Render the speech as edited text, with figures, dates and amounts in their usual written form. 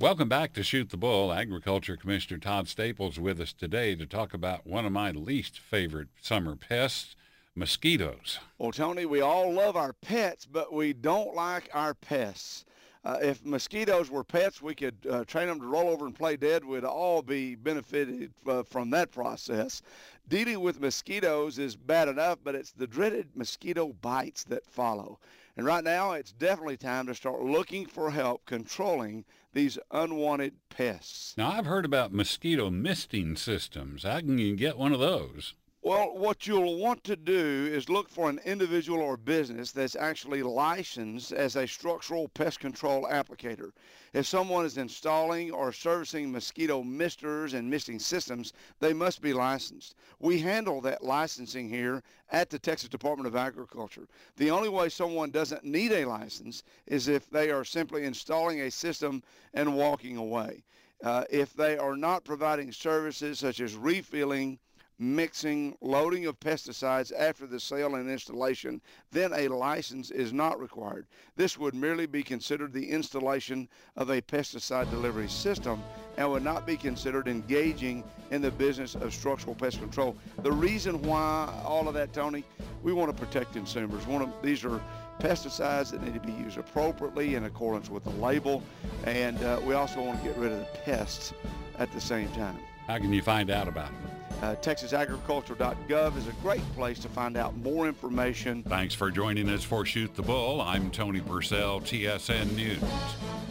Welcome back to Shoot the Bull. Agriculture Commissioner Todd Staples with us today to talk about one of my least favorite summer pests, mosquitoes. Well, Tony, we all love our pets, but we don't like our pests. If mosquitoes were pets, we could train them to roll over and play dead. We'd all be benefited from that process. Dealing with mosquitoes is bad enough, but it's the dreaded mosquito bites that follow. And right now, it's definitely time to start looking for help controlling these unwanted pests. Now, I've heard about mosquito misting systems. How can you get one of those? Well, what you'll want to do is look for an individual or business that's actually licensed as a structural pest control applicator. If someone is installing or servicing mosquito misters and misting systems, they must be licensed. We handle that licensing here at the Texas Department of Agriculture. The only way someone doesn't need a license is if they are simply installing a system and walking away. If they are not providing services such as refilling, mixing, loading of pesticides after the sale and installation, then a license is not required. This would merely be considered the installation of a pesticide delivery system and would not be considered engaging in the business of structural pest control. The reason why all of that, Tony, we want to protect consumers. These are pesticides that need to be used appropriately in accordance with the label, and we also want to get rid of the pests at the same time. How can you find out about them? TexasAgriculture.gov is a great place to find out more information. Thanks for joining us for Shoot the Bull. I'm Tony Purcell, TSN News.